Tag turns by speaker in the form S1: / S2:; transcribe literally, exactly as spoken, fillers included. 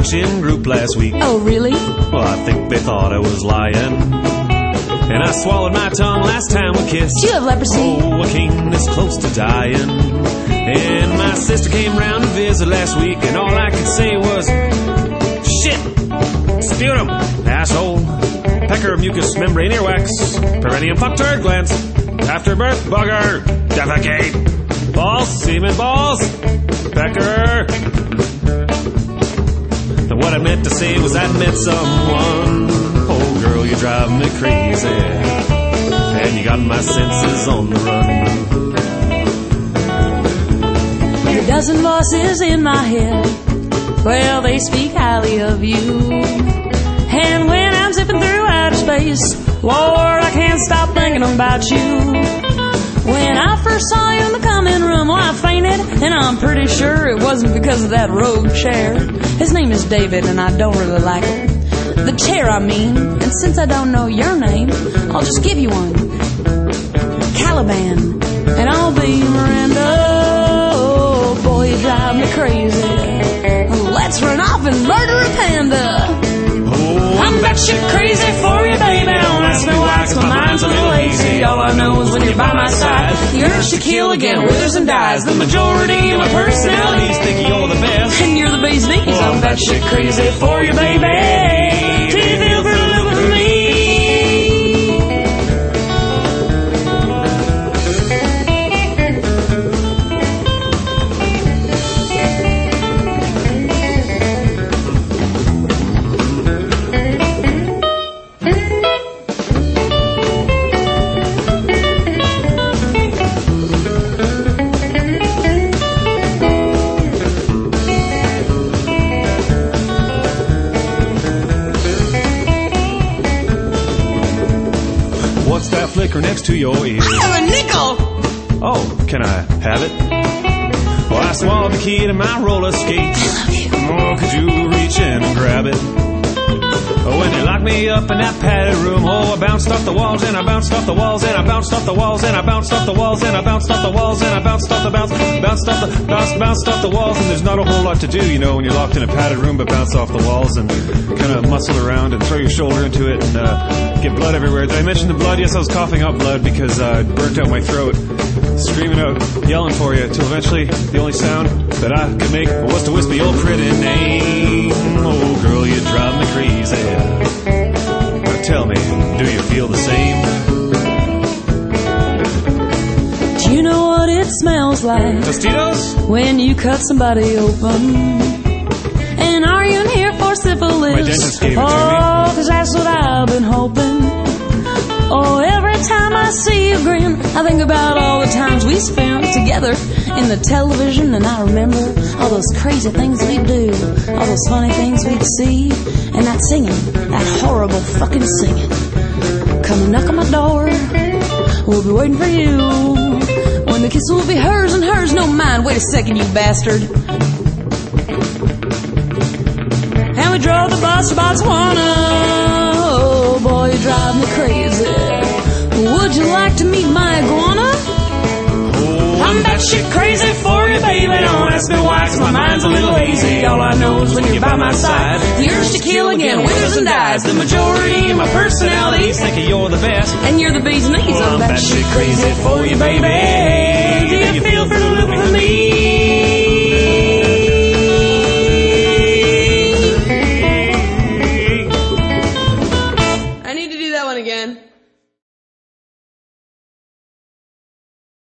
S1: production group last week.
S2: Oh, really?
S1: Well, I think they thought I was lying. And I swallowed my tongue last time we kissed.
S2: Do you have leprosy?
S1: Oh, I came this close to dying. And my sister came round to visit last week, and all I could say was, shit, sputum, asshole, pecker, mucus, membrane, earwax, perineum, fuck, turd, glands, afterbirth, bugger, defecate, balls, semen, balls, pecker. And what I meant to say was I met someone. Oh, girl, you drive me crazy, and you got my senses on the run.
S2: A dozen voices in my head, well, they speak highly of you. And when I'm zipping through outer space, Lord, I can't stop thinking about you. When I first saw you in the common room, well, I fainted, and I'm pretty sure it wasn't because of that rogue chair. His name is David, and I don't really like him. The chair, I mean. And since I don't know your name, I'll just give you one. Caliban. And I'll be Miranda. Oh, boy, you drive me crazy. Let's run off and murder a panda.
S1: Oh,
S2: I'm batshit crazy for you, baby. Don't ask me why, 'cause my mind's a little lazy. All I know is when you're by my side, the urge to kill again withers and dies. The majority of my personalities think you're the best, and you're the bee's knees.
S1: Well,
S2: I'm batshit crazy for you, baby. Do you feel for a little bit of me?
S1: what's that flicker next to your ear?
S2: I have a nickel!
S1: Oh, can I have it? Well, I swallowed the key to my roller skates. Oh, could you reach in and grab it? Oh, when they locked me up in that padded room, oh, I bounced off the walls and I bounced off the walls and I bounced off the walls and I bounced off the walls and I bounced off the walls and I bounced off the bounce, bounced off the bounced, bounced off the walls. And there's not a whole lot to do, you know, when you're locked in a padded room, but bounce off the walls and kind of muscle around and throw your shoulder into it and uh, get blood everywhere. Did I mention the blood? Yes, I was coughing up blood because uh, it burnt out my throat, screaming out, yelling for you, till eventually the only sound that I could make was to whisper your pretty name. Oh, girl, you drive me crazy. Now tell me, do you feel the same?
S2: Do you know what it smells like?
S1: Tostitos?
S2: When you cut somebody open. And are you in here for syphilis?
S1: My dentist gave it to me.
S2: Oh, 'cause that's what I've been hoping. Oh, every time I see you grin, I think about all the times we spent together in the television, and I remember all those crazy things we'd do, all those funny things we'd see, and that singing, that horrible fucking singing. Come and knock on my door, we'll be waiting for you. When the kiss will be hers and hers, no mine. Wait a second, you bastard. And we drove the bus to Botswana. Oh boy, you drive me crazy. Would you like to meet my iguana?
S1: Oh,
S2: I'm that shit crazy for you, baby. Don't ask me why, 'cause my mind's a little lazy. All I know is when you're by my side, the urge to kill again withers and dies. The majority of my personalities
S1: think you're the best,
S2: and you're the bee's knees.
S1: well,
S2: I'm that shit crazy for you, baby. Do you feel for the look of me? I need to do that one again.